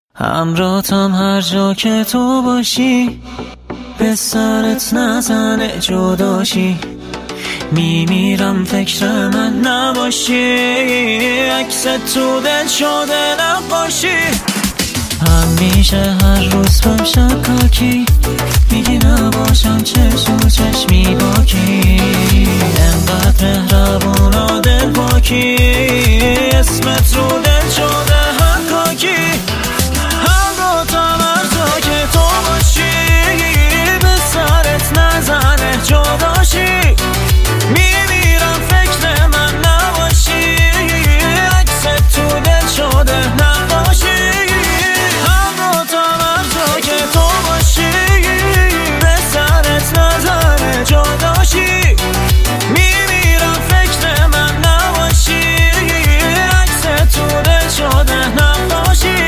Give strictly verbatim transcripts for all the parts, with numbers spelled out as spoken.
همراهتم هر جا که تو باشی، به سرت نزنه جداشی. میمیرم فکر من نباشی، عکس تو دل شده نقاشی. همیشه هر روز بهم شکاکی، میگی نباشم چشم و چشمی باکی. انقدر مهربون و دل باکی، اسمت رو دل شده حکاکی. همراهتم هر جا که تو باشی، به سرت نزنه جداشی. میمیرم فکر من نباشی، عکس تو دل شده نقاشی. همراهتم هر جا که تو باشی، به سرت نزنه جداشی. میمیرم فکر من نباشی، عکس تو دل شده نقاشی.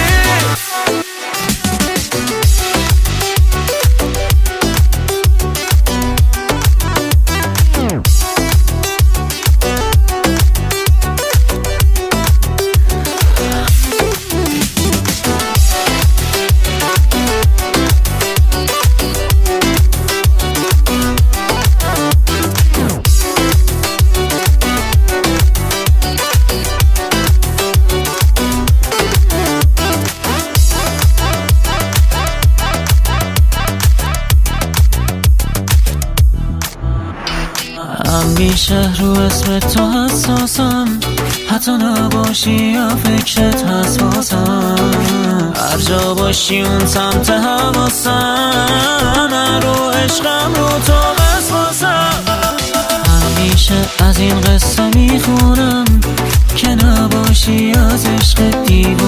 همیشه رو اسم تو حساسم، حتی نباشی یا فکرت هست واسم. هر جا باشی اون سمت حواسم، رو عشقم رو تو بس واسم. همیشه از این قصه میخونم که نباشی از عشق دیوانم.